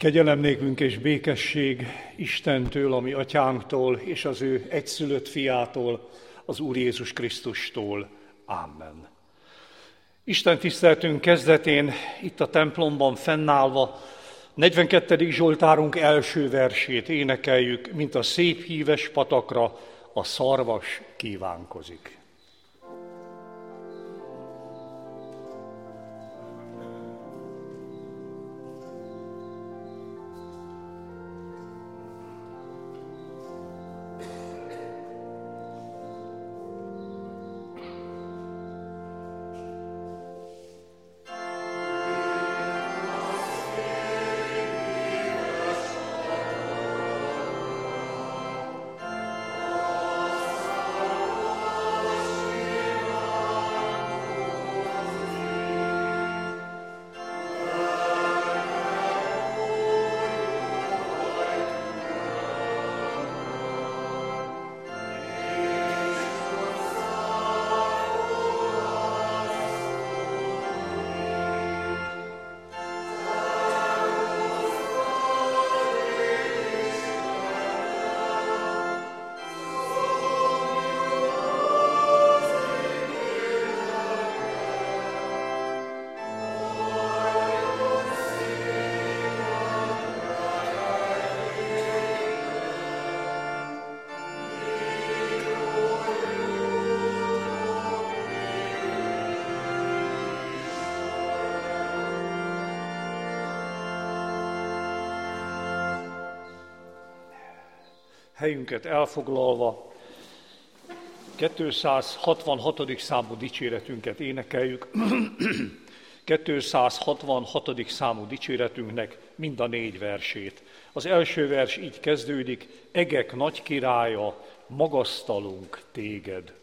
Kegyelem nékünk és békesség Istentől, a mi atyánktól, és az ő egyszülött fiától, az Úr Jézus Krisztustól. Amen. Isten tiszteltünk kezdetén, itt a templomban fennállva, 42. Zsoltárunk első versét énekeljük, mint a szép híves patakra a szarvas kívánkozik. Helyünket elfoglalva, 266. számú dicséretünket énekeljük. 266. számú dicséretünknek mind a 4 versét. Az első vers így kezdődik: egek nagy királya, magasztalunk téged.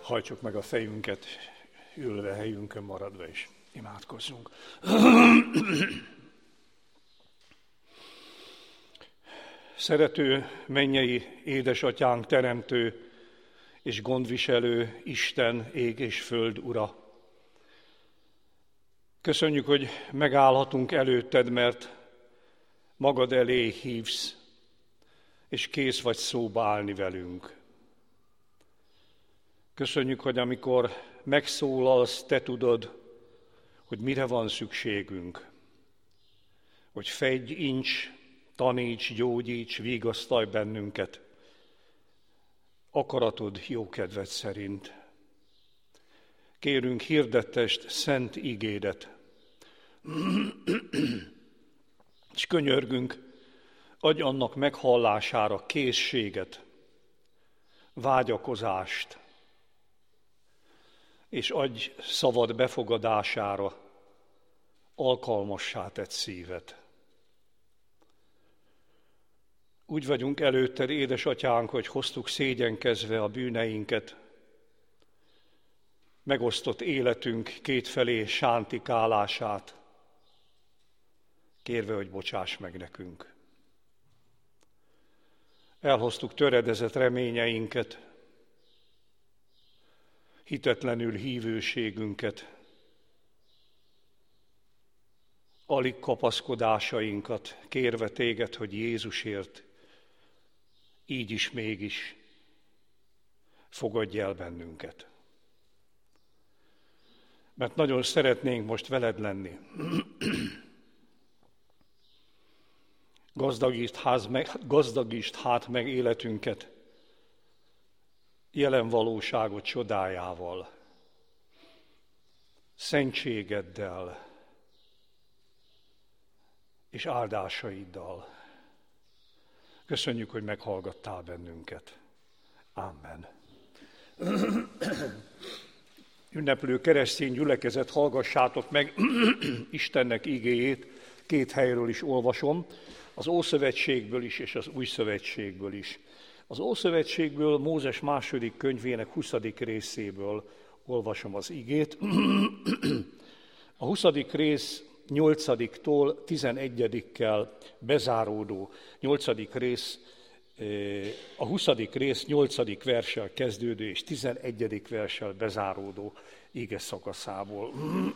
Hajtsuk meg a fejünket, ülve, helyünkön maradva, és imádkozzunk. Szerető mennyei édesatyánk, teremtő és gondviselő Isten, ég és föld ura. Köszönjük, hogy megállhatunk előtted, mert magad elé hívsz, és kész vagy szóba állni velünk. Köszönjük, hogy amikor megszólalsz, te tudod, hogy mire van szükségünk. Hogy fedj, ints, taníts, gyógyíts, vigasztalj bennünket. Akaratod, jókedved szerint. Kérünk, hirdettest szent igédet. És könyörgünk, adj annak meghallására készséget, vágyakozást, és adj szavad befogadására alkalmassá tett szívet. Úgy vagyunk előtted, édesatyánk, hogy hoztuk szégyenkezve a bűneinket, megosztott életünk kétfelé sántikálását, kérve, hogy bocsáss meg nekünk. Elhoztuk töredezett reményeinket, hitetlenül hívőségünket, alig kapaszkodásainkat, kérve téged, hogy Jézusért így is mégis fogadj el bennünket. Mert nagyon szeretnénk most veled lenni. Gazdagítsd hát meg életünket jelen valóságot csodájával, szentségeddel és áldásaiddal. Köszönjük, hogy meghallgattál bennünket. Amen. Ünneplő keresztény gyülekezet, hallgassátok meg Istennek igéjét, két helyről is olvasom, az Ószövetségből is és az Új Szövetségből is. Az Ószövetségből, Mózes második könyvének 20. részéből olvasom az igét. A 20. rész 8-tól 11-kel bezáródó, a 20. rész 8. verssel kezdődő és 11. verssel bezáródó ige szakaszából.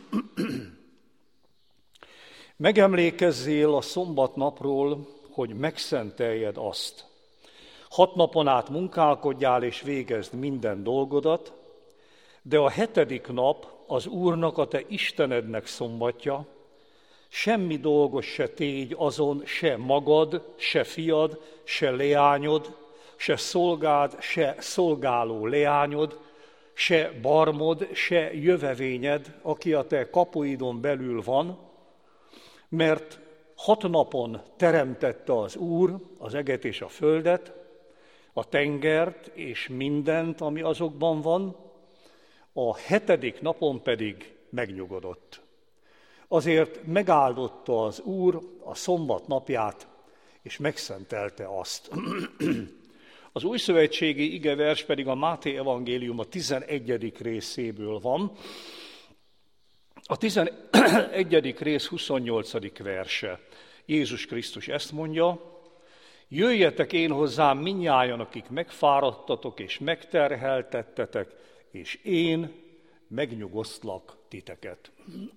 Megemlékezzél a szombatnapról, hogy megszenteljed azt. 6 napon át munkálkodjál és végezd minden dolgodat, de a 7. nap az Úrnak, a te Istenednek szombatja, semmi dolgot se tégy azon, se magad, se fiad, se leányod, se szolgád, se szolgáló leányod, se barmod, se jövevényed, aki a te kapuidon belül van, mert 6 napon teremtette az Úr az eget és a földet, a tengert és mindent, ami azokban van, a 7. napon pedig megnyugodott. Azért megáldotta az Úr a szombat napját, és megszentelte azt. Az újszövetségi igevers pedig a Máté evangélium a 11. részéből van. A 11. rész 28. verse. Jézus Krisztus ezt mondja: jöjjetek én hozzám mindnyájan, akik megfáradtatok és megterheltettetek, és én megnyugosztlak titeket.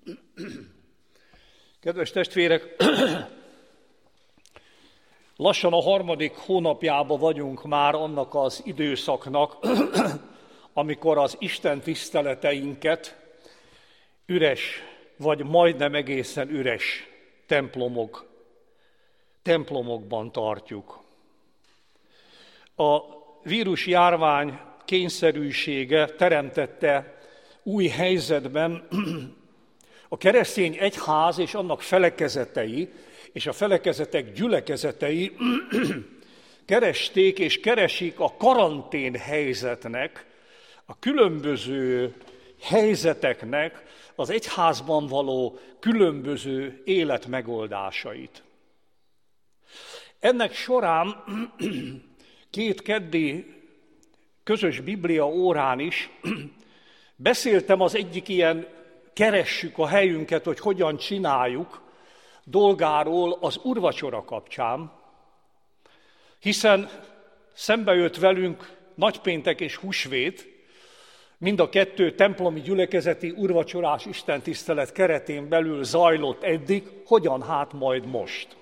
Kedves testvérek, lassan a 3. hónapjába vagyunk már annak az időszaknak, amikor az Isten tiszteleteinket üres, vagy majdnem egészen üres templomokban tartjuk. A vírusjárvány kényszerűsége teremtette új helyzetben a keresztény egyház és annak felekezetei, és a felekezetek gyülekezetei keresték és keresik a karantén helyzetnek, a különböző helyzeteknek az egyházban való különböző életmegoldásait. Ennek során 2 keddi közös Biblia órán is beszéltem az egyik ilyen keressük a helyünket, hogy hogyan csináljuk dolgáról az úrvacsora kapcsán, hiszen szembe jött velünk nagypéntek és húsvét, mind a kettő templomi gyülekezeti úrvacsorás istentisztelet keretén belül zajlott eddig, hogyan hát majd most.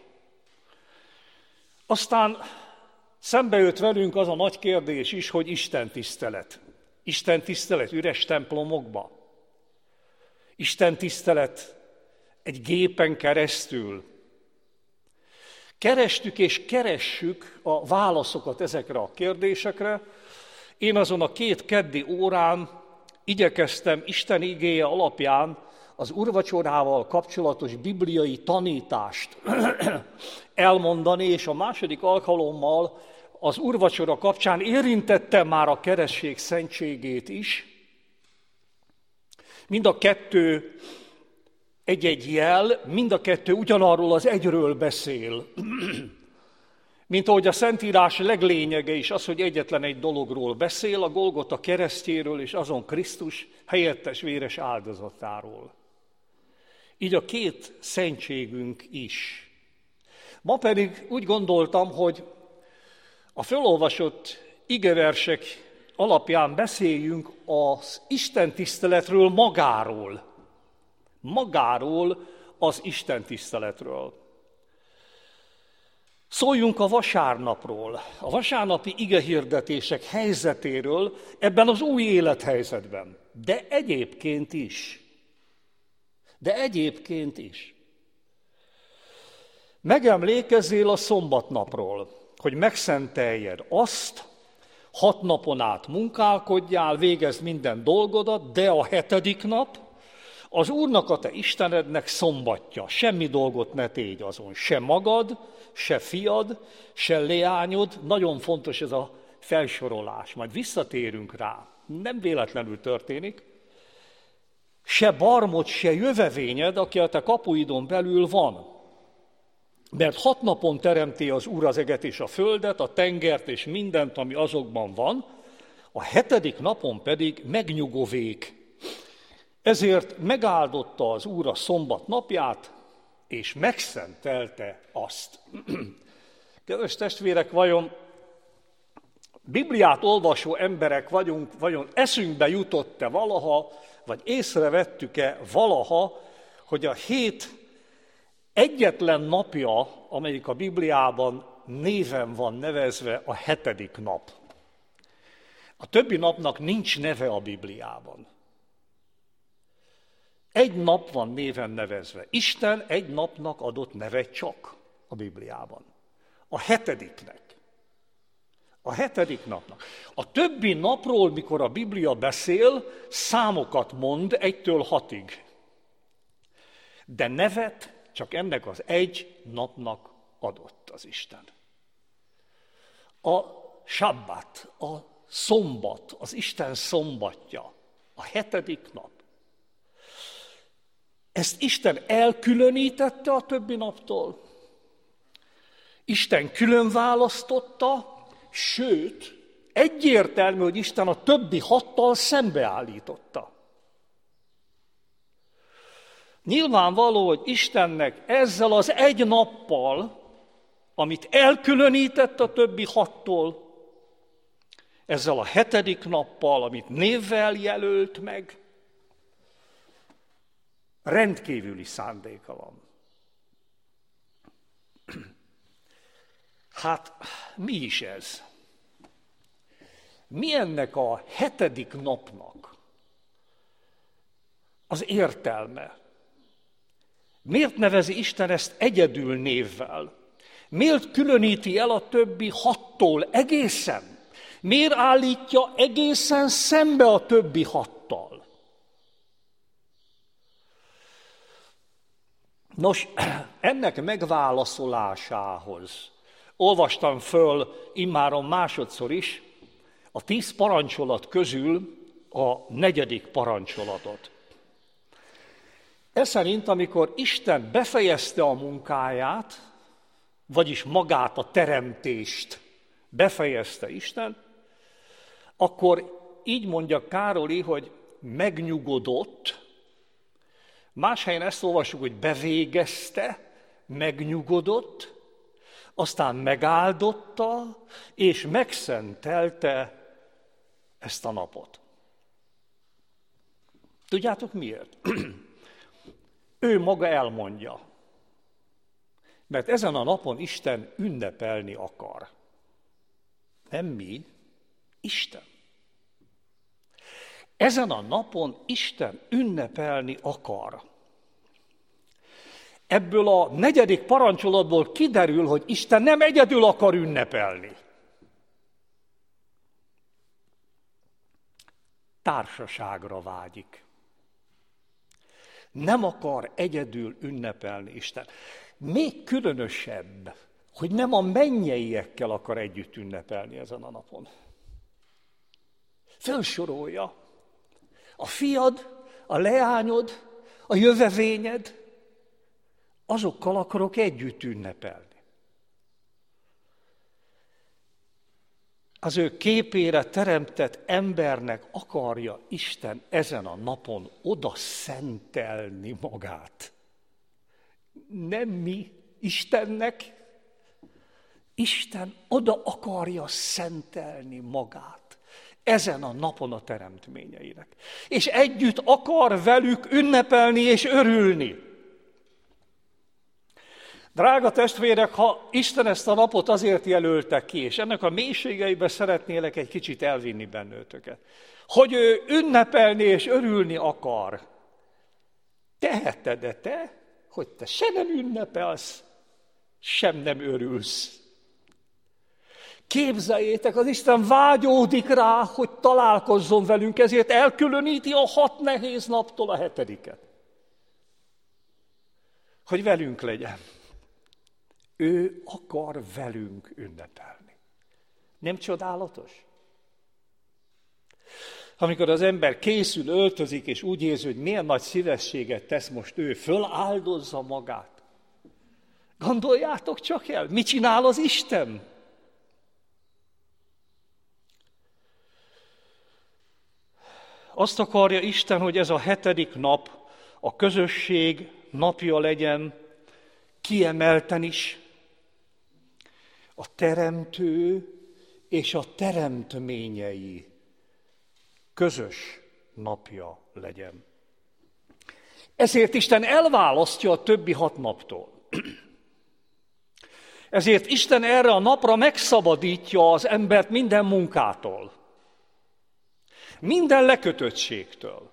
Aztán szembe jött velünk az a nagy kérdés is, hogy istentisztelet. Istentisztelet üres templomokba? Istentisztelet egy gépen keresztül? Kerestük és keressük a válaszokat ezekre a kérdésekre. Én azon a 2 keddi órán igyekeztem Isten igéje alapján az úrvacsorával kapcsolatos bibliai tanítást elmondani, és a második alkalommal az úrvacsora kapcsán érintettem már a keresztség szentségét is. Mind a kettő egy-egy jel, mind a kettő ugyanarról az egyről beszél. Mint ahogy a Szentírás leglényege is az, hogy egyetlen egy dologról beszél, a Golgota keresztjéről és azon Krisztus helyettes véres áldozatáról. Így a 2 szentségünk is. Ma pedig úgy gondoltam, hogy a felolvasott igeversek alapján beszéljünk az istentiszteletről magáról. Magáról az istentiszteletről. Szóljunk a vasárnapról, a vasárnapi igehirdetések helyzetéről ebben az új élethelyzetben. De egyébként is. Megemlékezzél a szombatnapról, hogy megszenteljed azt, 6 napon át munkálkodjál, végezd minden dolgodat, de a 7. nap az Úrnak, a te Istenednek szombatja. Semmi dolgot ne tégy azon, se magad, se fiad, se leányod. Nagyon fontos ez a felsorolás, majd visszatérünk rá. Nem véletlenül történik. Se barmod, se jövevényed, aki a te kapuidon belül van. Mert 6 napon teremti az Úr az eget és a földet, a tengert és mindent, ami azokban van, a 7. napon pedig megnyugovék. Ezért megáldotta az Úr a szombat napját, és megszentelte azt. Kedves testvérek, vajon Bibliát olvasó emberek vagyunk, vajon eszünkbe jutott-e valaha, vagy észrevettük-e valaha, hogy a 7 egyetlen napja, amelyik a Bibliában néven van nevezve, a 7. nap. A többi napnak nincs neve a Bibliában. Egy nap van néven nevezve. Isten egy napnak adott nevet csak a Bibliában. A 7. A 7. napnak. A többi napról, mikor a Biblia beszél, számokat mond 1-től 6-ig. De nevet csak ennek az egy napnak adott az Isten. A sabbat, a szombat, az Isten szombatja, a 7. nap. Ezt Isten elkülönítette a többi naptól. Isten külön választotta, sőt, egyértelmű, hogy Isten a többi 6-tal szembeállította. Nyilvánvaló, hogy Istennek ezzel az egy nappal, amit elkülönített a többi 6-tól, ezzel a 7. nappal, amit névvel jelölt meg, rendkívüli szándéka van. Hát, mi is ez? Mi ennek a 7. napnak az értelme? Miért nevezi Isten ezt egyedül névvel? Miért különíti el a többi 6-tól egészen? Miért állítja egészen szembe a többi 6-tal? Nos, ennek megválaszolásához olvastam föl immáron másodszor is a 10 parancsolat közül a 4. parancsolatot. Ez szerint, amikor Isten befejezte a munkáját, vagyis magát a teremtést befejezte Isten, akkor így mondja Károli, hogy megnyugodott, más helyen ezt olvassuk, hogy bevégezte, megnyugodott, aztán megáldotta, és megszentelte ezt a napot. Tudjátok miért? Ő maga elmondja. Mert ezen a napon Isten ünnepelni akar. Nem mi, Isten. Ezen a napon Isten ünnepelni akar. Ebből a 4. parancsolatból kiderül, hogy Isten nem egyedül akar ünnepelni. Társaságra vágyik. Nem akar egyedül ünnepelni Isten. Még különösebb, hogy nem a mennyeiekkel akar együtt ünnepelni ezen a napon. Felsorolja. A fiad, a leányod, a jövevényed, azokkal akarok együtt ünnepelni. Az ő képére teremtett embernek akarja Isten ezen a napon oda szentelni magát. Nem mi Istennek, Isten oda akarja szentelni magát ezen a napon a teremtményeinek. És együtt akar velük ünnepelni és örülni. Drága testvérek, ha Isten ezt a napot azért jelölte ki, és ennek a mélységeibe szeretnélek egy kicsit elvinni bennőtöket, hogy ő ünnepelni és örülni akar, teheted-e te, hogy te se nem ünnepelsz, sem nem örülsz? Képzeljétek, az Isten vágyódik rá, hogy találkozzon velünk, ezért elkülöníti a 6 nehéz naptól a 7. Hogy velünk legyen. Ő akar velünk ünnepelni. Nem csodálatos? Amikor az ember készül, öltözik, és úgy érzi, hogy milyen nagy szívességet tesz most ő, föláldozza magát. Gondoljátok csak el, mit csinál az Isten? Azt akarja Isten, hogy ez a 7. nap a közösség napja legyen, kiemelten is, a teremtő és a teremtményei közös napja legyen. Ezért Isten elválasztja a többi 6 naptól. Ezért Isten erre a napra megszabadítja az embert minden munkától, minden lekötöttségtől,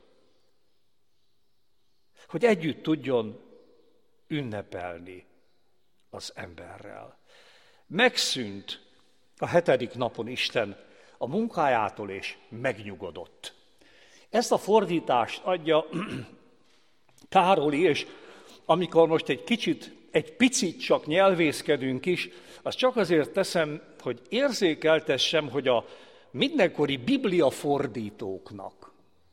hogy együtt tudjon ünnepelni az emberrel. Megszűnt a 7. napon Isten a munkájától, és megnyugodott. Ezt a fordítást adja Károli, és amikor most egy picit csak nyelvészkedünk is, azt csak azért teszem, hogy érzékeltessem, hogy a mindenkori Biblia fordítóknak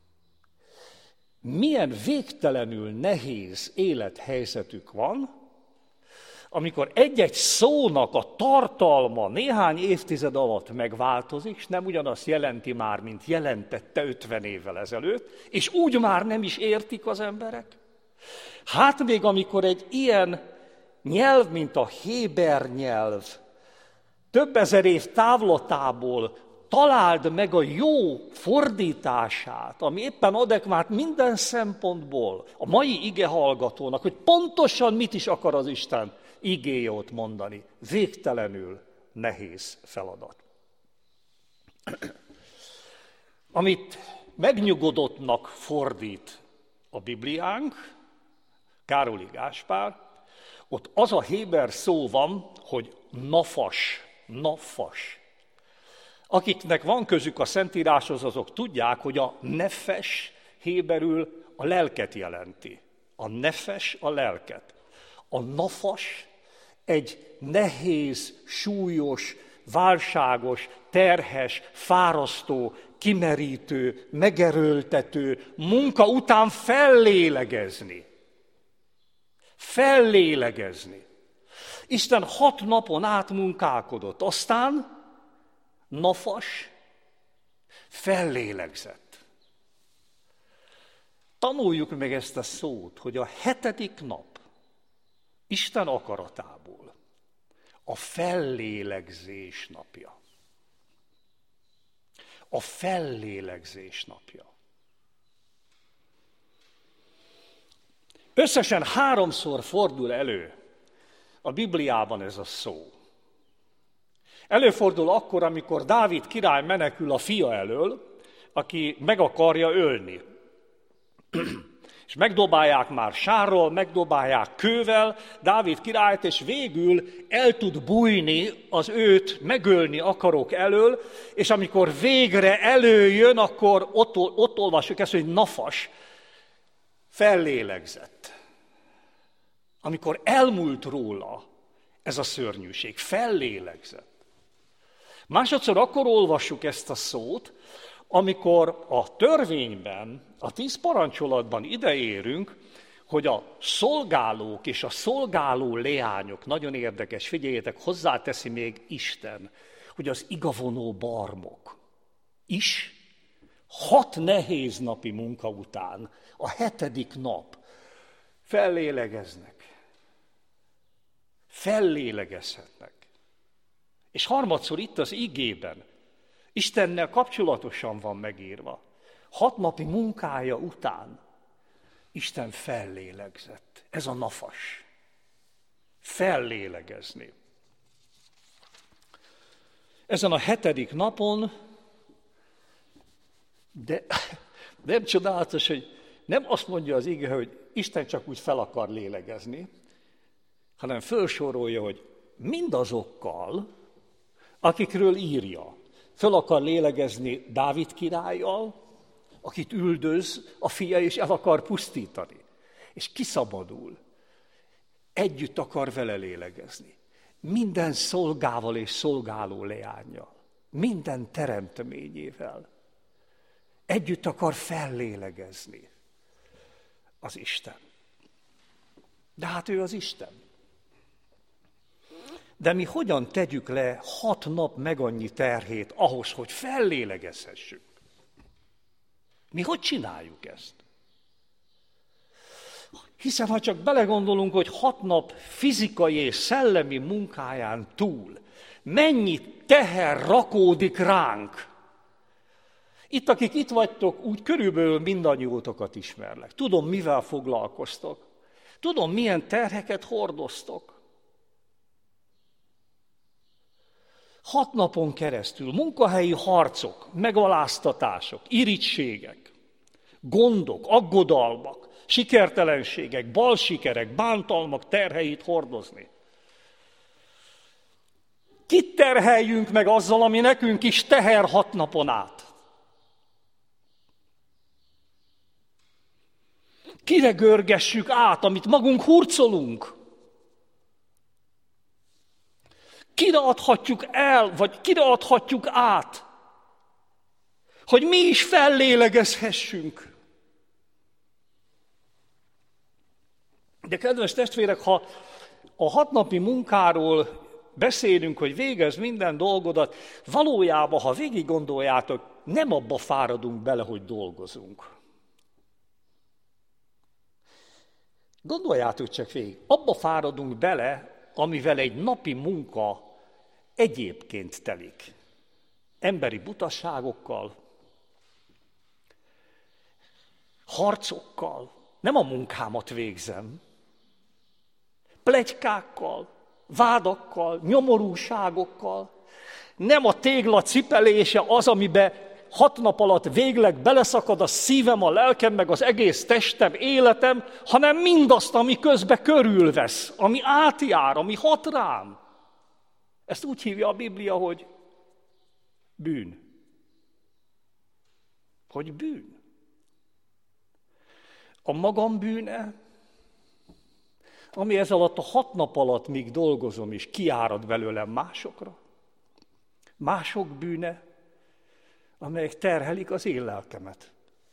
milyen végtelenül nehéz élethelyzetük van, amikor egy-egy szónak a tartalma néhány évtized alatt megváltozik, és nem ugyanazt jelenti már, mint jelentette 50 évvel ezelőtt, és úgy már nem is értik az emberek. Hát még amikor egy ilyen nyelv, mint a héber nyelv, több ezer év távlatából találd meg a jó fordítását, ami éppen adekvát minden szempontból a mai igehallgatónak, hogy pontosan mit is akar az Isten igéje ott mondani. Végtelenül nehéz feladat. Amit megnyugodottnak fordít a Bibliánk, Károli Gáspár, ott az a héber szó van, hogy nafas. Akiknek van közük a Szentíráshoz, azok tudják, hogy a nefes héberül a lelket jelenti. A nefes a lelket. A nafas egy nehéz, súlyos, válságos, terhes, fárasztó, kimerítő, megerőltető munka után fellélegezni. Fellélegezni. Isten 6 napon át munkálkodott, aztán nafas, Fellélegzett. Tanuljuk meg ezt a szót, hogy a 7. nap Isten akaratából a fellélegzés napja. A fellélegzés napja. Összesen 3-szor fordul elő a Bibliában ez a szó. Előfordul akkor, amikor Dávid király menekül a fia elől, aki meg akarja ölni. És megdobálják már sárral, megdobálják kővel Dávid királyt, és végül el tud bújni az őt megölni akarok elől, és amikor végre előjön, akkor ott olvassuk ezt, hogy nafas, fellélegzett. Amikor elmúlt róla ez a szörnyűség, fellélegzett. Másodszor akkor olvassuk ezt a szót, amikor a törvényben, a 10 parancsolatban ideérünk, hogy a szolgálók és a szolgáló leányok, nagyon érdekes, figyeljétek, hozzáteszi még Isten, hogy az igavonó barmok is 6 nehéz napi munka után, a 7. nap fellélegeznek. Fellélegezhetnek. És harmadszor itt az igében, Istennel kapcsolatosan van megírva. 6 napi munkája után Isten fellélegzett. Ez a nafas. Fellélegezni. Ezen a 7. napon, de nem csodálatos, hogy nem azt mondja az ige, hogy Isten csak úgy fel akar lélegezni, hanem felsorolja, hogy mindazokkal, akikről írja, föl akar lélegezni Dávid királlyal, akit üldöz a fia, és el akar pusztítani. És kiszabadul. Együtt akar vele lélegezni. Minden szolgával és szolgáló leánnyal. Minden teremtményével. Együtt akar fellélegezni az Isten. De hát ő az Isten. De mi hogyan tegyük le 6 nap meg annyi terhét ahhoz, hogy fellélegezhessünk? Mi hogy csináljuk ezt? Hiszen ha csak belegondolunk, hogy 6 nap fizikai és szellemi munkáján túl mennyi teher rakódik ránk. Itt, akik itt vagytok, úgy körülbelül mindannyiótokat ismerlek. Tudom, mivel foglalkoztok. Tudom, milyen terheket hordoztok. 6 napon keresztül munkahelyi harcok, megaláztatások, irítségek, gondok, aggodalmak, sikertelenségek, balsikerek, bántalmak terheit hordozni. Kit terheljünk meg azzal, ami nekünk is teher 6 napon át? Kire görgessük át, amit magunk hurcolunk? Kire adhatjuk el, vagy kire adhatjuk át, hogy mi is fellélegezhessünk? De kedves testvérek, ha a 6 napi munkáról beszélünk, hogy végezd minden dolgodat, valójában, ha végig gondoljátok, nem abba fáradunk bele, hogy dolgozunk. Gondoljátok csak végig, abba fáradunk bele, amivel egy napi munka egyébként telik. Emberi butaságokkal, harcokkal, nem a munkámat végzem, pletykákkal, vádakkal, nyomorúságokkal, nem a tégla cipelése az, amiben 6 nap alatt végleg beleszakad a szívem, a lelkem, meg az egész testem, életem, hanem mindazt, ami közbe körülvesz, ami átjár, ami hat rám. Ezt úgy hívja a Biblia, hogy bűn. Hogy bűn. A magam bűne, ami ez alatt a 6 nap alatt még dolgozom, és kiárad belőlem másokra. Mások bűne, amelyek terhelik az én lelkemet.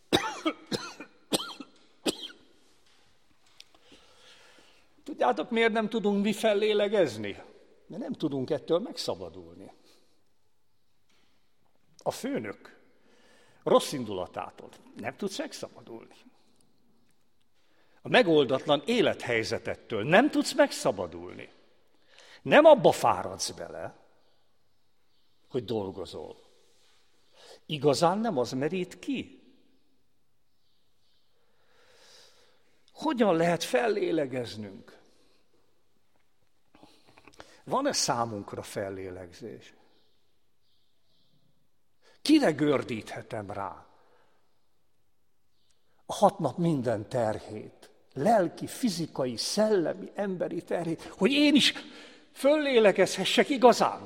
Tudjátok, miért nem tudunk mi fellélegezni? Mert nem tudunk ettől megszabadulni. A főnök rossz indulatától nem tudsz megszabadulni. A megoldatlan élethelyzetettől nem tudsz megszabadulni. Nem abba fáradsz bele, hogy dolgozol. Igazán nem az merít ki. Hogyan lehet fellélegeznünk? Van-e számunkra fellélegzés? Kire gördíthetem rá a 6 nap minden terhét, lelki, fizikai, szellemi, emberi terhét, hogy én is föllélegezhessek igazán?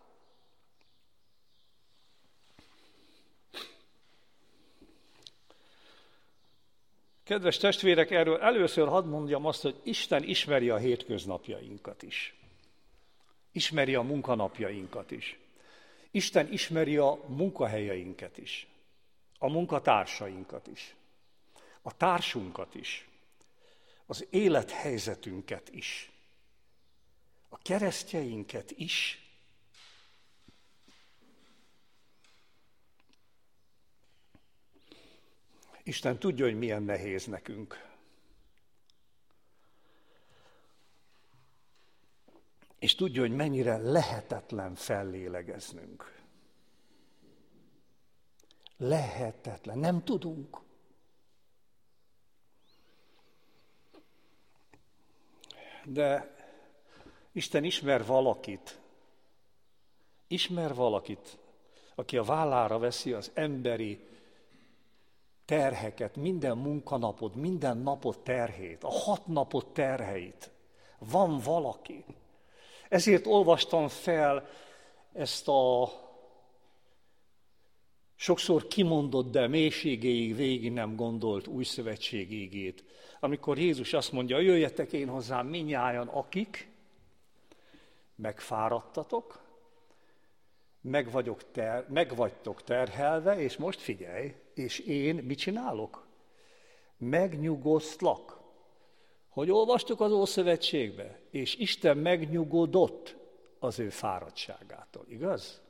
Kedves testvérek, erről először hadd mondjam azt, hogy Isten ismeri a hétköznapjainkat is. Ismeri a munkanapjainkat is. Isten ismeri a munkahelyeinket is. A munkatársainkat is. A társunkat is. Az élethelyzetünket is. A keresztjeinket is. Isten tudja, hogy milyen nehéz nekünk. És tudja, hogy mennyire lehetetlen fellélegeznünk. Lehetetlen, nem tudunk. De Isten ismer valakit, aki a vállára veszi az emberi terheket, minden munkanapot, minden napot terhét, a 6 napot terheit. Van valaki. Ezért olvastam fel ezt a sokszor kimondott, de mélységéig végig nem gondolt újszövetség ígét, amikor Jézus azt mondja, jöjjetek én hozzám mindnyájan, akik megfáradtatok, meg vagytok terhelve, és most figyelj, és én mit csinálok? Megnyugosztlak. Hogy olvastuk az Ószövetségbe? És Isten megnyugodott az ő fáradtságától, igaz?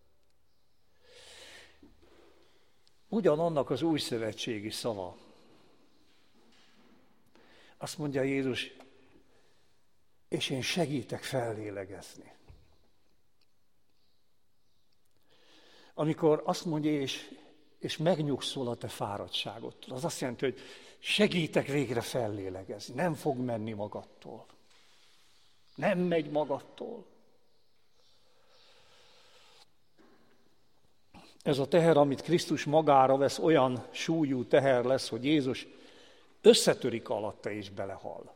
Ugyanannak az újszövetségi szava. Azt mondja Jézus, és én segítek fellélegezni. Amikor azt mondja, és megnyugszol a te fáradtságodtól, az azt jelenti, hogy segítek végre fellélegezni. Nem fog menni magadtól. Nem megy magadtól. Ez a teher, amit Krisztus magára vesz, olyan súlyú teher lesz, hogy Jézus összetörik alatta és belehal.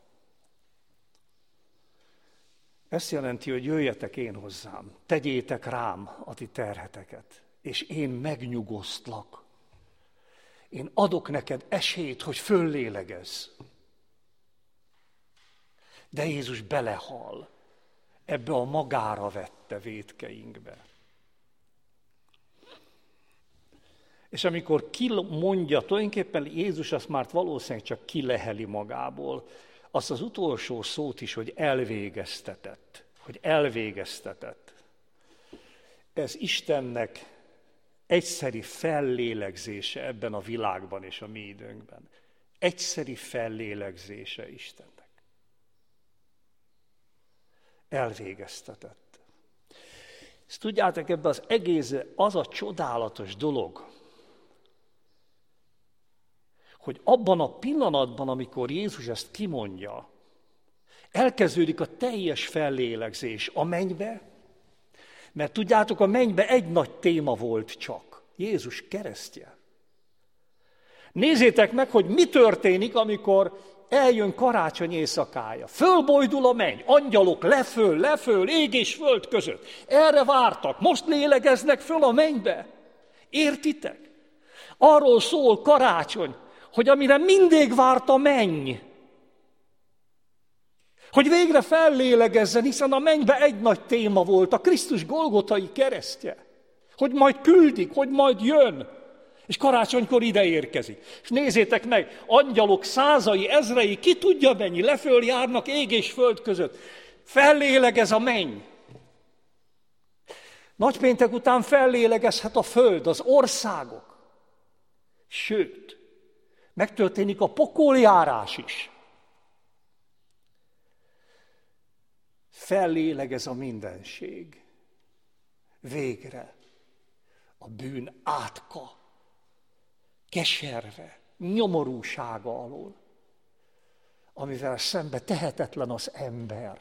Ez jelenti, hogy jöjjetek én hozzám, tegyétek rám a ti terheteket, és én megnyugosztlak. Én adok neked esélyt, hogy föllélegezz. De Jézus belehal ebbe a magára vette vétkeinkbe. És amikor kimondja, tulajdonképpen Jézus azt már valószínűleg csak kileheli magából, azt az utolsó szót is, hogy elvégeztetett. Hogy elvégeztetett. Ez Istennek egyszeri fellélegzése ebben a világban és a mi időnkben. Egyszeri fellélegzése Istennek. Elvégeztetett. Ezt tudjátok, ebben az egész, az a csodálatos dolog, hogy abban a pillanatban, amikor Jézus ezt kimondja, elkezdődik a teljes fellélegzés a mennybe, mert tudjátok, a mennybe egy nagy téma volt csak, Jézus keresztje. Nézzétek meg, hogy mi történik, amikor eljön karácsony éjszakája. Fölbojdul a menny, angyalok leföl, ég és föld között. Erre vártak, most lélegeznek föl a mennybe. Értitek? Arról szól karácsony, hogy amire mindig várt a menny, hogy végre fellélegezzen, hiszen a mennybe egy nagy téma volt, a Krisztus golgotai keresztje, hogy majd küldik, hogy majd jön, és karácsonykor ide érkezik. És nézzétek meg, angyalok százai, ezrei, ki tudja mennyi, leföl járnak ég és föld között. Fellélegez a menny. Nagypéntek után fellélegezhet a föld, az országok. Sőt, megtörténik a pokoljárás is. Fellélegez a mindenség. Végre a bűn átka, keserve, nyomorúsága alól, amivel szembe tehetetlen az ember.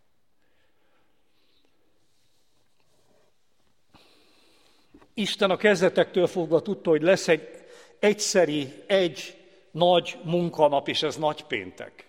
Isten a kezdetektől fogva tudta, hogy lesz egy egyszeri, egy nagy munkanap, és ez nagypéntek.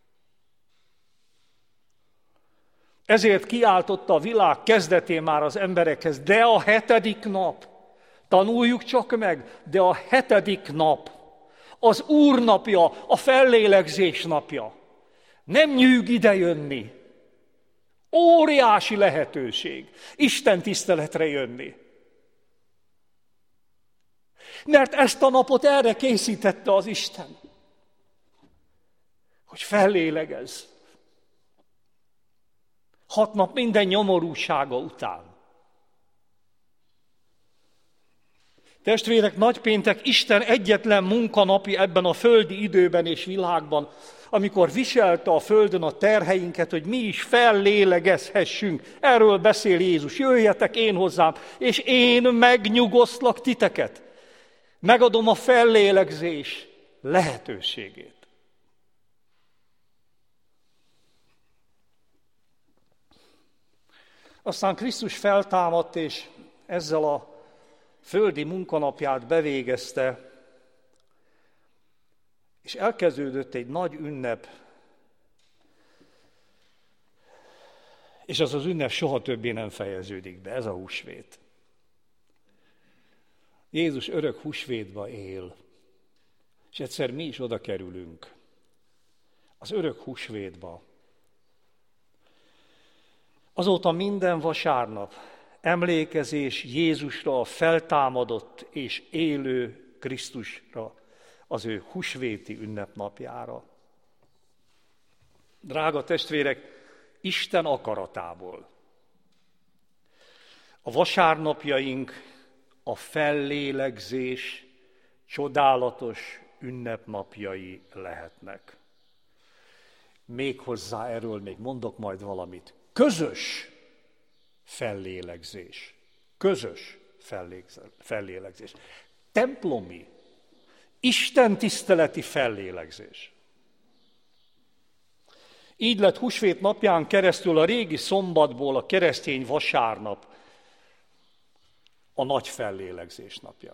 Ezért kiáltotta a világ kezdetén már az emberekhez, de a 7. nap, tanuljuk csak meg, de a 7. nap, az Úr napja, a fellélegzés napja. Nem nyűg idejönni. Óriási lehetőség Isten tiszteletre jönni. Mert ezt a napot erre készítette az Isten, hogy fellélegezz. 6 nap minden nyomorúsága után. Testvérek, nagypéntek Isten egyetlen munkanapi ebben a földi időben és világban, amikor viselte a földön a terheinket, hogy mi is fellélegezhessünk. Erről beszél Jézus, jöjjetek én hozzám, és én megnyugosztlak titeket. Megadom a fellélegzés lehetőségét. Aztán Krisztus feltámadt, és ezzel a földi munkanapját bevégezte, és elkezdődött egy nagy ünnep, és az az ünnep soha többé nem fejeződik be, ez a húsvét. Jézus örök húsvétba él, és egyszer mi is oda kerülünk, az örök húsvétba. Azóta minden vasárnap emlékezés Jézusra, a feltámadott és élő Krisztusra, az ő húsvéti ünnepnapjára. Drága testvérek, Isten akaratából a vasárnapjaink a fellélegzés csodálatos ünnepnapjai lehetnek. Méghozzá erről még mondok majd valamit. Közös fellélegzés. Közös fellélegzés. Templomi, Isten tiszteleti fellélegzés. Így lett húsvét napján keresztül a régi szombatból a keresztény vasárnap a nagy fellélegzés napja.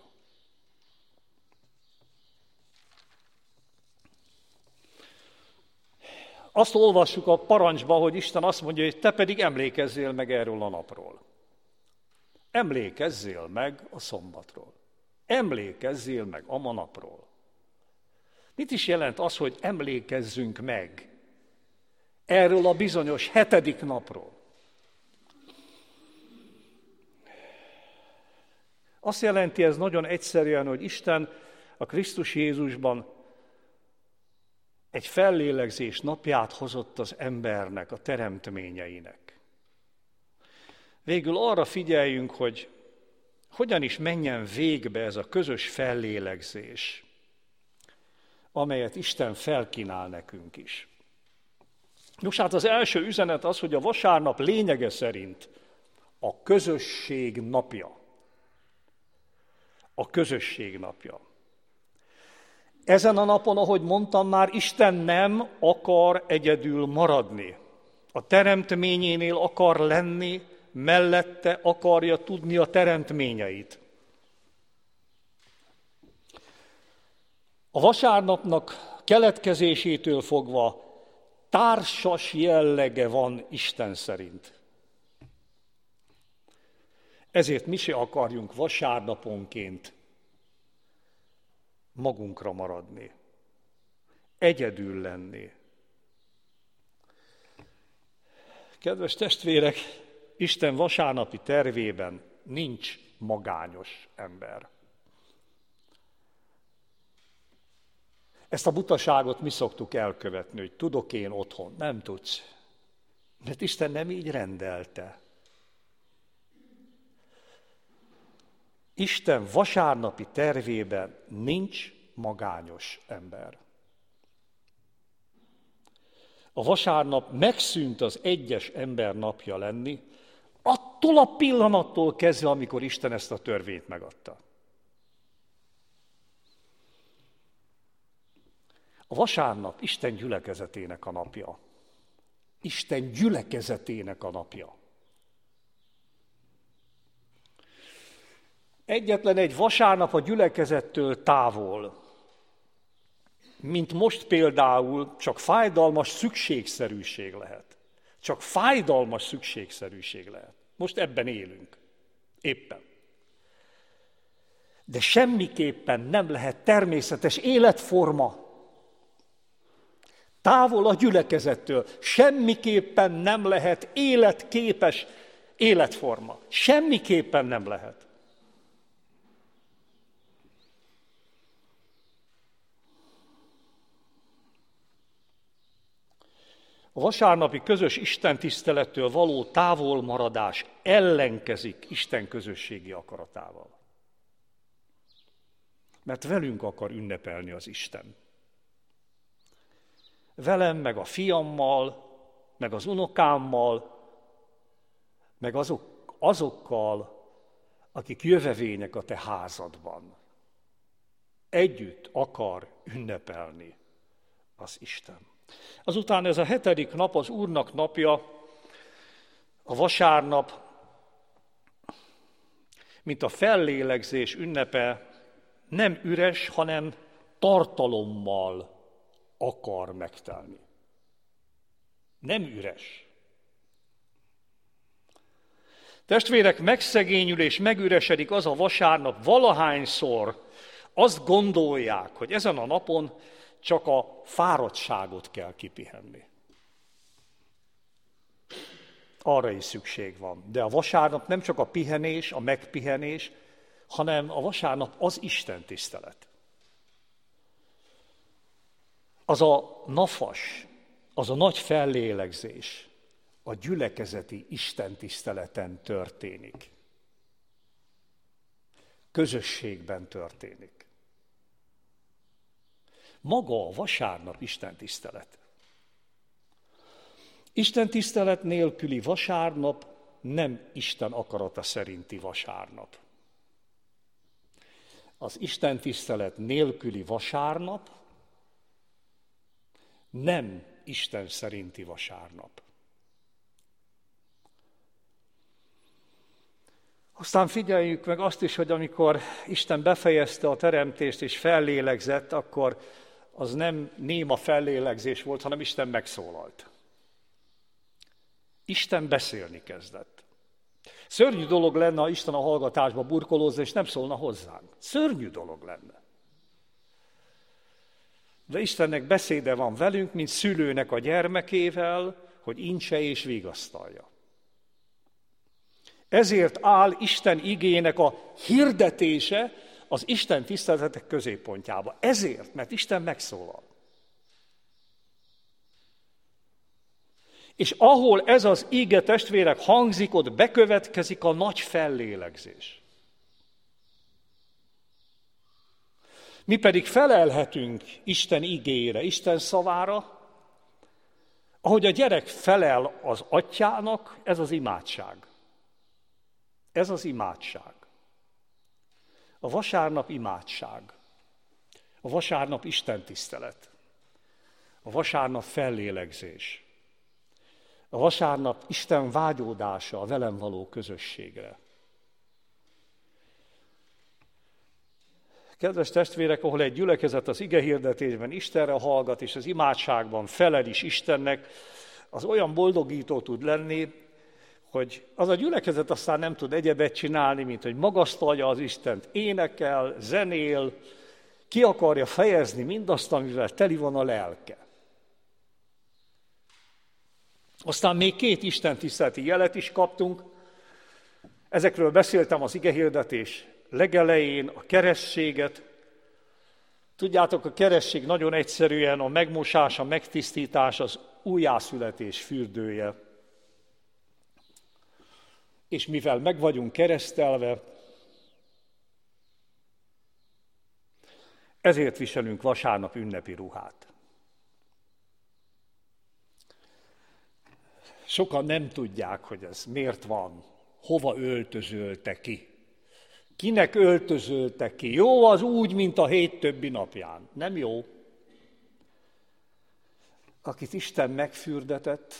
Azt olvassuk a parancsba, hogy Isten azt mondja, hogy te pedig emlékezzél meg erről a napról. Emlékezzél meg a szombatról. Emlékezzél meg a ma napról. Mit is jelent az, hogy emlékezzünk meg erről a bizonyos 7. napról? Azt jelenti ez nagyon egyszerűen, hogy Isten a Krisztus Jézusban egy fellélegzés napját hozott az embernek, a teremtményeinek. Végül arra figyeljünk, hogy hogyan is menjen végbe ez a közös fellélegzés, amelyet Isten felkínál nekünk is. Nos, hát az első üzenet az, hogy a vasárnap lényege szerint a közösség napja. A közösség napja. Ezen a napon, ahogy mondtam már, Isten nem akar egyedül maradni. A teremtményénél akar lenni, mellette akarja tudni a teremtményeit. A vasárnapnak keletkezésétől fogva társas jellege van Isten szerint. Ezért mi se akarjunk vasárnaponként magunkra maradni, egyedül lenni. Kedves testvérek, Isten vasárnapi tervében nincs magányos ember. Ezt a butaságot mi szoktuk elkövetni, hogy tudok én otthon. Nem tudsz. Mert Isten nem így rendelte. Isten vasárnapi tervében nincs magányos ember. A vasárnap megszűnt az egyes ember napja lenni, attól a pillanattól kezdve, amikor Isten ezt a törvényt megadta. A vasárnap Isten gyülekezetének a napja. Isten gyülekezetének a napja. Egyetlen egy vasárnap a gyülekezettől távol, mint most például, csak fájdalmas szükségszerűség lehet. Csak fájdalmas szükségszerűség lehet. Most ebben élünk. Éppen. De semmiképpen nem lehet természetes életforma. Távol a gyülekezettől. Semmiképpen nem lehet életképes életforma. Semmiképpen nem lehet. A vasárnapi közös istentisztelettől való távolmaradás ellenkezik Isten közösségi akaratával. Mert velünk akar ünnepelni az Isten. Velem, meg a fiammal, meg az unokámmal, meg azokkal, akik jövevények a te házadban. Együtt akar ünnepelni az Isten. Azután ez a 7. nap, az Úrnak napja, a vasárnap, mint a fellélegzés ünnepe, nem üres, hanem tartalommal akar megtelni. Nem üres. Testvérek, megszegényül és megüresedik az a vasárnap, valahányszor azt gondolják, hogy ezen a napon csak a fáradtságot kell kipihenni. Arra is szükség van. De a vasárnap nem csak a pihenés, a megpihenés, hanem a vasárnap az Isten tisztelet. Az a nafas, az a nagy fellélegzés a gyülekezeti Isten tiszteleten történik. Közösségben történik. Maga a vasárnap Isten tisztelet. Isten tisztelet nélküli vasárnap nem Isten akarata szerinti vasárnap. Az Isten tisztelet nélküli vasárnap nem Isten szerinti vasárnap. Aztán figyeljük meg azt is, hogy amikor Isten befejezte a teremtést és fellélegzett, akkor az nem néma fellélegzés volt, hanem Isten megszólalt. Isten beszélni kezdett. Szörnyű dolog lenne, ha Isten a hallgatásba burkolózna, és nem szólna hozzánk. Szörnyű dolog lenne. De Istennek beszéde van velünk, mint szülőnek a gyermekével, hogy intse és vigasztalja. Ezért áll Isten igének a hirdetése az Isten tiszteletek középpontjába. Ezért, mert Isten megszólal. És ahol ez az ige, testvérek, hangzik, ott bekövetkezik a nagy fellélegzés. Mi pedig felelhetünk Isten igéjére, Isten szavára, ahogy a gyerek felel az atyának, ez az imádság. Ez az imádság. A vasárnap imádság. A vasárnap istentisztelet. A vasárnap fellélegzés. A vasárnap Isten vágyódása a velem való közösségre. Kedves testvérek, ahol egy gyülekezet az igehirdetésben Istenre hallgat, és az imádságban felel is Istennek, az olyan boldogító tud lenni, hogy az a gyülekezet aztán nem tud egyebet csinálni, mint hogy magasztalja az Istent, énekel, zenél, ki akarja fejezni mindazt, amivel teli van a lelke. Aztán még 2 istentiszteleti jelet is kaptunk, ezekről beszéltem az igehirdetés legelején, a kerességet. Tudjátok, a keresség nagyon egyszerűen a megmosás, a megtisztítás, az újjászületés fürdője. És mivel meg vagyunk keresztelve, Ezért viselünk vasárnap ünnepi ruhát. Sokan nem tudják, hogy ez miért van, hova öltözölte ki. Kinek öltözölte ki? Jó az úgy, mint a hét többi napján. Nem jó. Akit Isten megfürdetett,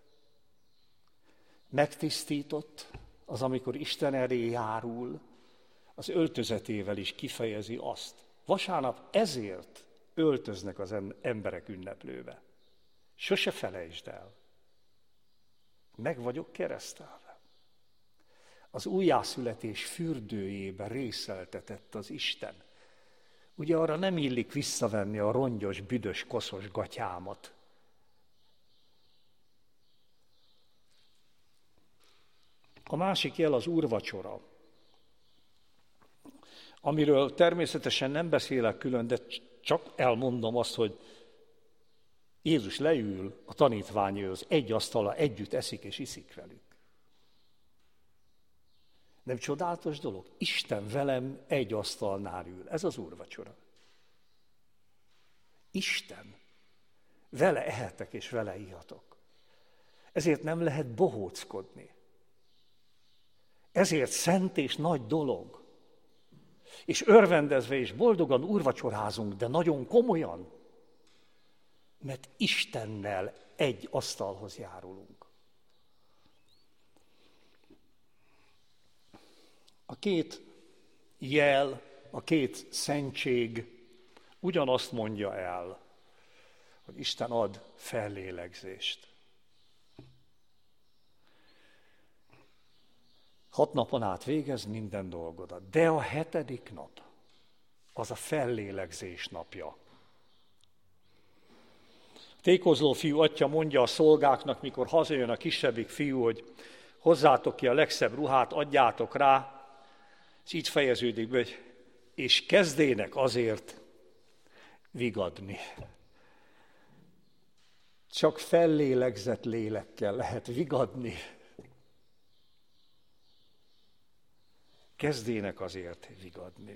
megtisztított, az, amikor Isten elé járul, az öltözetével is kifejezi azt. Vasárnap ezért öltöznek az emberek ünneplőbe. Sose felejtsd el. Meg vagyok keresztelve. Az újjászületés fürdőjébe részeltetett az Isten. Ugye arra nem illik visszavenni a rongyos, büdös, koszos gatyámat. A másik jel az úrvacsora, amiről természetesen nem beszélek külön, de csak elmondom azt, hogy Jézus leül a tanítványaihoz, egy asztalra együtt eszik és iszik velük. Nem csodálatos dolog? Isten velem egy asztalnál ül. Ez az úrvacsora. Isten. Vele ehetek és vele ihatok. Ezért nem lehet bohóckodni. Ezért szent és nagy dolog. És örvendezve és boldogan úrvacsorázunk, de nagyon komolyan, mert Istennel egy asztalhoz járulunk. A két jel, a két szentség ugyanazt mondja el, hogy Isten ad fellélegzést. 6 napon át végez minden dolgodat, de a 7. nap az a fellélegzés napja. Tékozló fiú atya mondja a szolgáknak, mikor hazajön a kisebbik fiú, hogy hozzátok ki a legszebb ruhát, adjátok rá, és így fejeződik be, hogy és kezdének azért vigadni. Csak fellélegzett lélekkel lehet vigadni. Kezdének azért vigadni.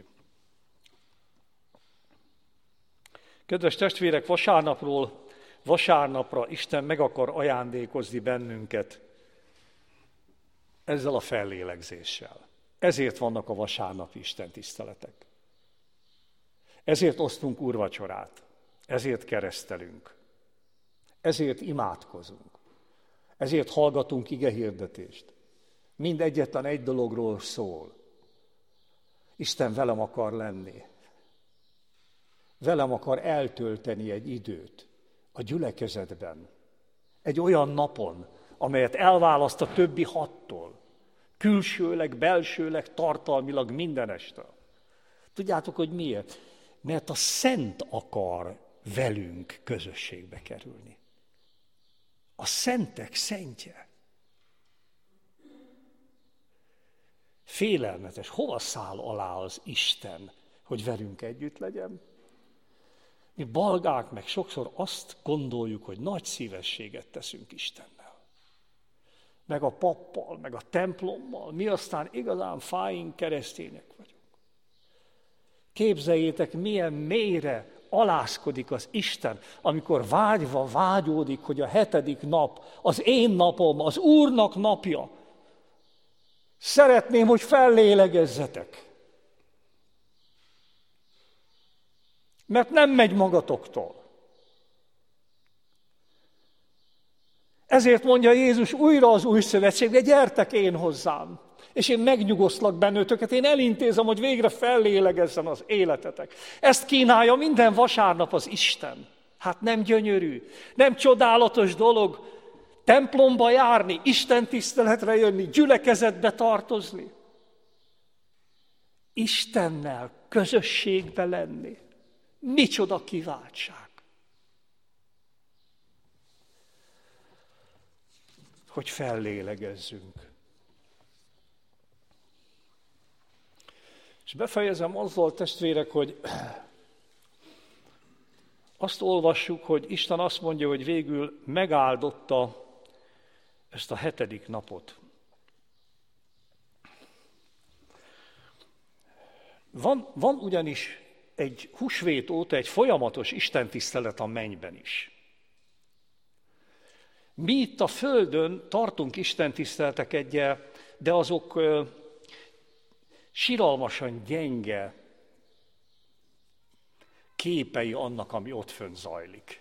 Kedves testvérek, vasárnapra Isten meg akar ajándékozni bennünket ezzel a fellélegzéssel. Ezért vannak a vasárnapi istentiszteletek. Ezért osztunk úrvacsorát. Ezért keresztelünk. Ezért imádkozunk. Ezért hallgatunk igehirdetést. Mind egyetlen egy dologról szól. Isten velem akar lenni. Velem akar eltölteni egy időt a gyülekezetben. Egy olyan napon, amelyet elválaszt a többi 6-tól. Külsőleg, belsőleg, tartalmilag mindenestől. Tudjátok, hogy miért? Mert a Szent akar velünk közösségbe kerülni. A szentek szentje. Félelmetes. Hova száll alá az Isten, hogy velünk együtt legyen? Mi balgák meg sokszor azt gondoljuk, hogy nagy szívességet teszünk Istennel. Meg a pappal, meg a templommal. Mi aztán igazán fáink keresztények vagyunk. Képzeljétek, milyen mélyre alázkodik az Isten, amikor vágyva vágyódik, hogy a 7. nap, az én napom, az Úrnak napja. Szeretném, hogy fellélegezzetek. Mert nem megy magatoktól. Ezért mondja Jézus újra az új szövetségbe, gyertek én hozzám, és én megnyugosztlak bennőtöket, én elintézem, hogy végre fellélegezzen az életetek. Ezt kínálja minden vasárnap az Isten. Hát nem gyönyörű, nem csodálatos dolog templomba járni, Isten tiszteletre jönni, gyülekezetbe tartozni. Istennel közösségbe lenni. Micsoda kiváltság! Hogy fellélegezzünk. És befejezem azzal, testvérek, hogy azt olvassuk, hogy Isten azt mondja, hogy végül megáldotta ezt a 7. napot. Van ugyanis egy húsvét óta egy folyamatos istentisztelet a mennyben is. Mi itt a Földön tartunk istentiszteleteket, de azok siralmasan gyenge képei annak, ami ott fönn zajlik.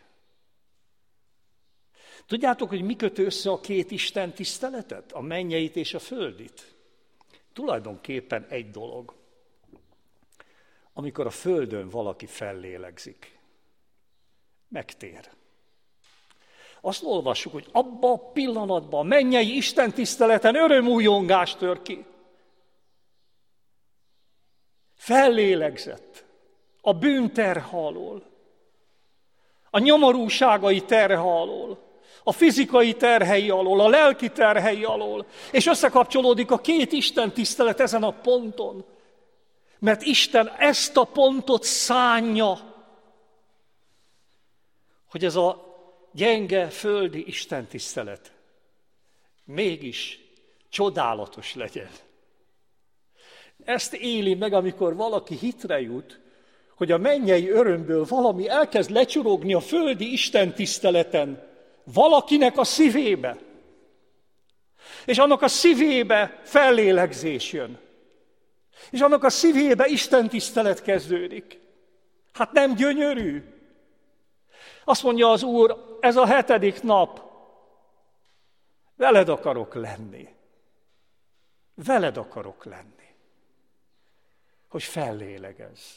Tudjátok, hogy mi köti össze a két istentiszteletet, a mennyeit és a földit? Tulajdonképpen egy dolog. Amikor a Földön valaki fellélegzik, megtér. Azt olvassuk, hogy abban a pillanatban a mennyei istentiszteleten örömújongás tör ki. Fellélegzett a bűnterhe alól, a nyomorúságai terhe alól, a fizikai terhei alól, a lelki terhei alól, és összekapcsolódik a két istentisztelet ezen a ponton. Mert Isten ezt a pontot szánja, hogy ez a gyenge földi istentisztelet mégis csodálatos legyen. Ezt éli meg, amikor valaki hitre jut, hogy a mennyei örömből valami elkezd lecsurogni a földi istentiszteleten, valakinek a szívébe. És annak a szívébe fellélegzés jön. És annak a szívébe istentisztelet kezdődik. Hát nem gyönyörű? Azt mondja az Úr, ez a 7. nap. Veled akarok lenni. Veled akarok lenni. Hogy fellélegezz.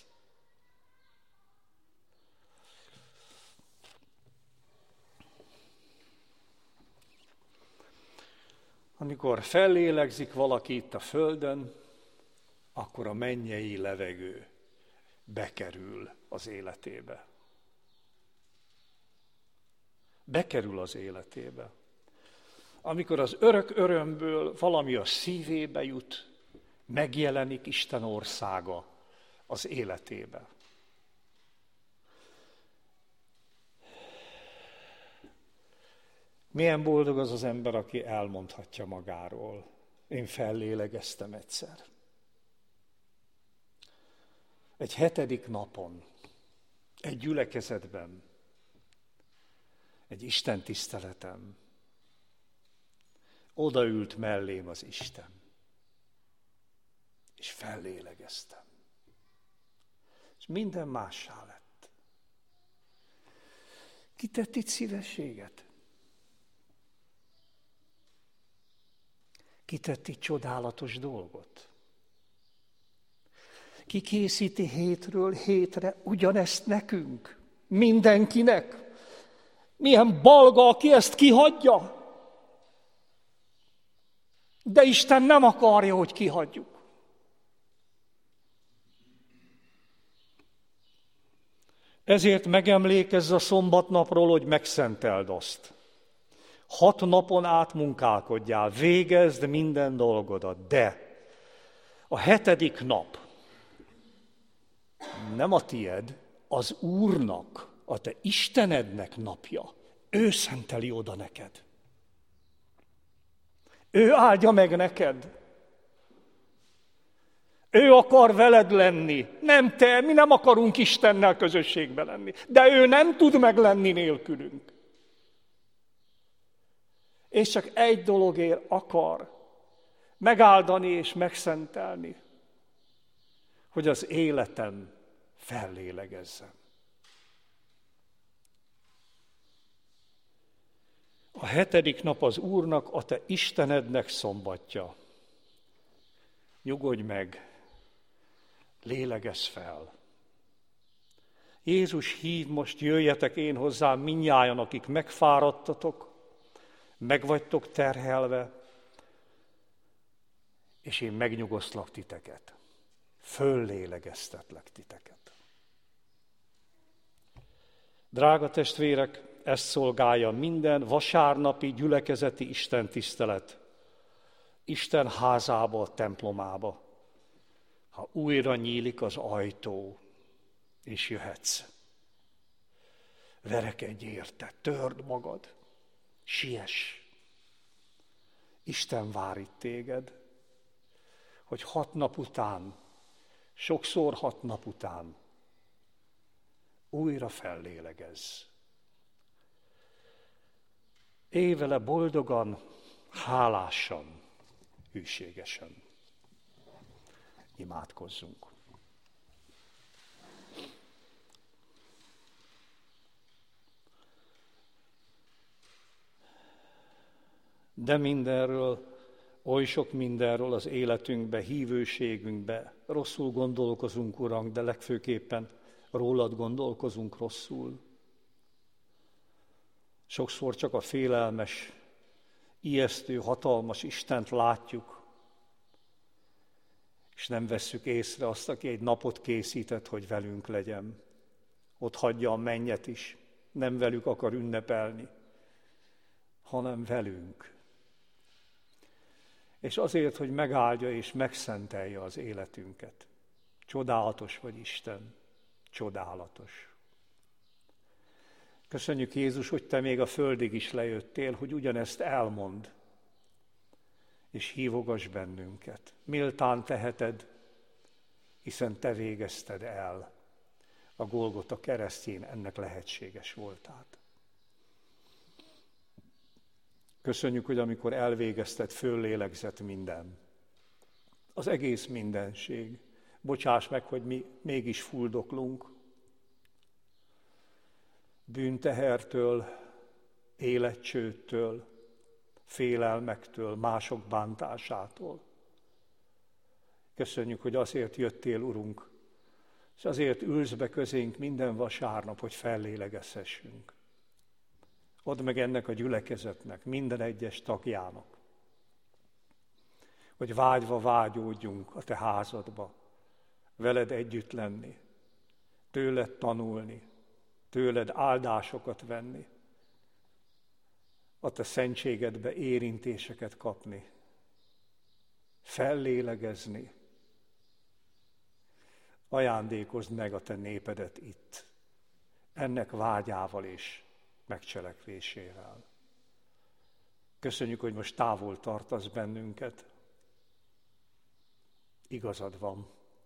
Amikor fellélegzik valaki itt a Földön, akkor a mennyei levegő bekerül az életébe. Bekerül az életébe. Amikor az örök örömből valami a szívébe jut, megjelenik Isten országa az életébe. Milyen boldog az az ember, aki elmondhatja magáról. Én fellélegeztem egyszer. Egy 7. napon, egy gyülekezetben, egy Isten tiszteletem, odaült mellém az Isten, és fellélegeztem. És minden mássá lett. Ki tett itt szívességet? Ki tett itt csodálatos dolgot? Ki készíti hétről hétre ugyanezt nekünk? Mindenkinek? Milyen balga, aki ezt kihagyja? De Isten nem akarja, hogy kihagyjuk. Ezért megemlékezz a szombatnapról, hogy megszenteld azt. 6 napon át munkálkodjál, végezd minden dolgodat, de a 7. nap nem a tied, az Úrnak, a te Istenednek napja. Ő szenteli oda neked. Ő áldja meg neked. Ő akar veled lenni. Nem te, mi nem akarunk Istennel közösségben lenni. De ő nem tud meglenni nélkülünk. És csak egy dologért akar megáldani és megszentelni, hogy az életem fellélegezzen. A 7. nap az Úrnak, a te Istenednek szombatja. Nyugodj meg, lélegezz fel. Jézus hív most, jöjjetek én hozzám mindnyájan, akik megfáradtatok, meg vagytok terhelve, és én megnyugosztlak titeket. Föllélegeztetlek titeket. Drága testvérek, ezt szolgálja minden vasárnapi gyülekezeti istentisztelet, Isten házába, a templomába, ha újra nyílik az ajtó, és jöhetsz. Verekedj érte, törd magad, siess. Isten vár itt téged, hogy 6 nap után, sokszor 6 nap után újra fellélegezz. Élj vele boldogan, hálásan, hűségesen. Imádkozzunk. De mindenről, oly sok mindenről az életünkbe, hívőségünkbe rosszul gondolkozunk, Urunk, de legfőképpen rólad gondolkozunk rosszul. Sokszor csak a félelmes, ijesztő, hatalmas Istent látjuk, és nem vesszük észre azt, aki egy napot készített, hogy velünk legyen. Ott hagyja a mennyet is, nem velük akar ünnepelni, hanem velünk. És azért, hogy megáldja és megszentelje az életünket. Csodálatos vagy Isten, csodálatos. Köszönjük, Jézus, hogy te még a földig is lejöttél, hogy ugyanezt elmond, és hívogass bennünket. Méltán teheted, hiszen te végezted el a Golgota keresztjén ennek lehetséges voltát. Köszönjük, hogy amikor elvégezted, föllélegzett minden. Az egész mindenség. Bocsáss meg, hogy mi mégis fuldoklunk. Bűntehertől, életcsőttől, félelmektől, mások bántásától. Köszönjük, hogy azért jöttél, Urunk, és azért ülsz be közénk minden vasárnap, hogy fellélegezhessünk. Add meg ennek a gyülekezetnek, minden egyes tagjának, hogy vágyva vágyódjunk a te házadba, veled együtt lenni, tőled tanulni, tőled áldásokat venni, a te szentségedbe érintéseket kapni, fellélegezni. Ajándékozd meg a te népedet itt, ennek vágyával és megcselekvésével. Köszönjük, hogy most távol tartasz bennünket. Igazad van.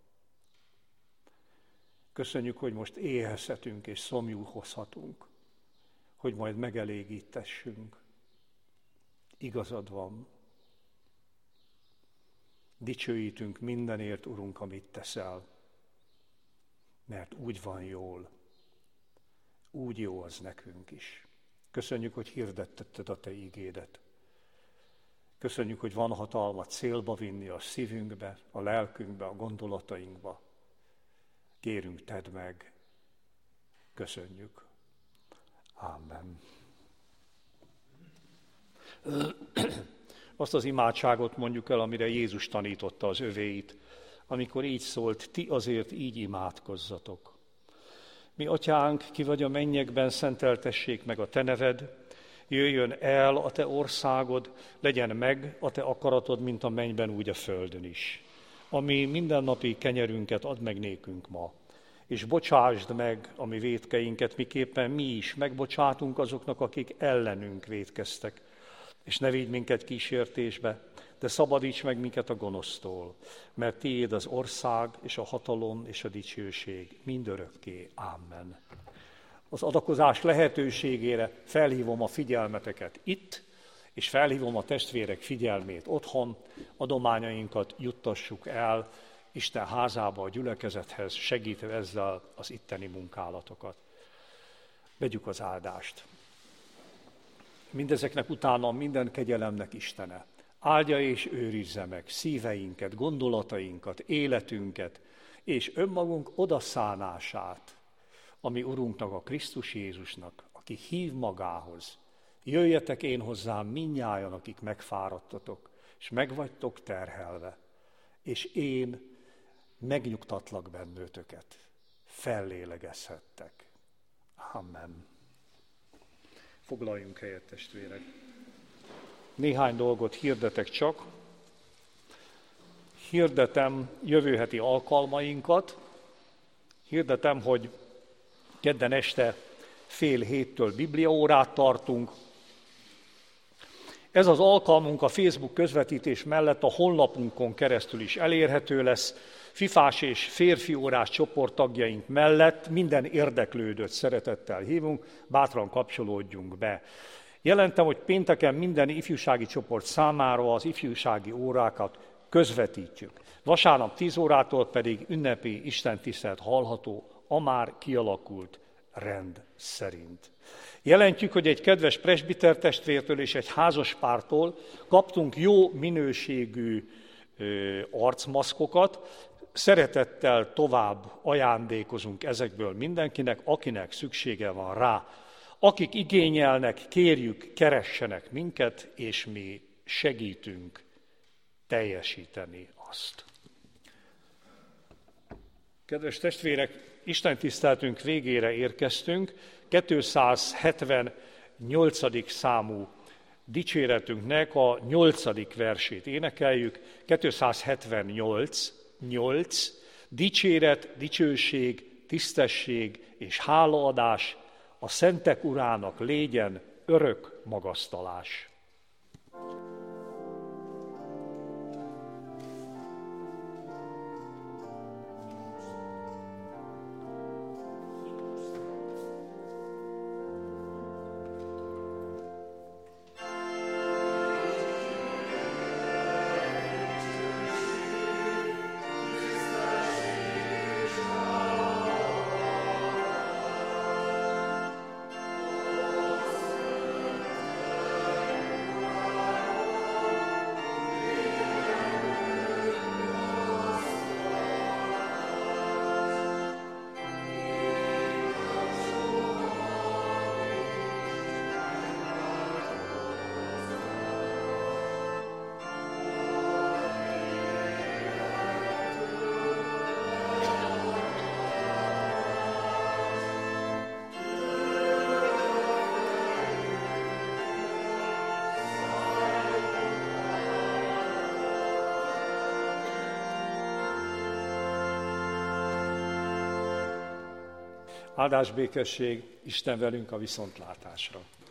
Köszönjük, hogy most éhezhetünk és szomjúhozhatunk, hogy majd megelégítessünk. Igazad van. Dicsőítünk mindenért, Urunk, amit teszel, mert úgy van jól. Úgy jó az nekünk is. Köszönjük, hogy hirdettetted a te ígédet. Köszönjük, hogy van hatalma célba vinni a szívünkbe, a lelkünkbe, a gondolatainkba. Kérünk, tedd meg. Köszönjük. Amen. Azt az imádságot mondjuk el, amire Jézus tanította az övéit, amikor így szólt, ti azért így imádkozzatok. Mi atyánk, ki vagy a mennyekben, szenteltessék meg a te neved, jöjjön el a te országod, legyen meg a te akaratod, mint a mennyben, úgy a földön is. Ami mindennapi kenyerünket add meg nékünk ma, és bocsásd meg a mi vétkeinket, miképpen mi is megbocsátunk azoknak, akik ellenünk vétkeztek. És ne vigy minket kísértésbe, de szabadíts meg minket a gonosztól, mert tiéd az ország, és a hatalom, és a dicsőség mindörökké. Amen. Az adakozás lehetőségére felhívom a figyelmeteket itt, és felhívom a testvérek figyelmét otthon, adományainkat juttassuk el Isten házába, a gyülekezethez, segítve ezzel az itteni munkálatokat. Vegyük az áldást. Mindezeknek utána minden kegyelemnek Istene áldja és őrizze meg szíveinket, gondolatainkat, életünket, és önmagunk odaszánását, ami Urunknak, a Krisztus Jézusnak, aki hív magához. Jöjjetek én hozzám mindnyájan, akik megfáradtatok, és megvagytok terhelve, és én megnyugtatlak bennőtöket, fellélegezhettek. Amen. Foglaljunk helyet, testvérek. Néhány dolgot hirdetek csak. Hirdetem jövő heti alkalmainkat. Hirdetem, hogy kedden este 6:30 bibliaórát tartunk, Ez az alkalmunk a Facebook közvetítés mellett a honlapunkon keresztül is elérhető lesz. Fifás és férfi órás csoporttagjaink mellett minden érdeklődőt szeretettel hívunk, bátran kapcsolódjunk be. Jelentem, hogy pénteken minden ifjúsági csoport számára az ifjúsági órákat közvetítjük. Vasárnap 10 órától pedig ünnepi istentisztelet hallható a már kialakult rend szerint. Jelentjük, hogy egy kedves presbiter testvértől és egy házaspártól kaptunk jó minőségű arcmaszkokat, szeretettel tovább ajándékozunk ezekből mindenkinek, akinek szüksége van rá. Akik igényelnek, kérjük, keressenek minket, és mi segítünk teljesíteni azt. Kedves testvérek, istentiszteletünk végére érkeztünk, 278. számú dicséretünknek a 8. versét énekeljük, 278, 8, dicséret, dicsőség, tisztesség és hálaadás a szentek urának légyen örök magasztalás. Áldás, békesség, Isten velünk a viszontlátásra.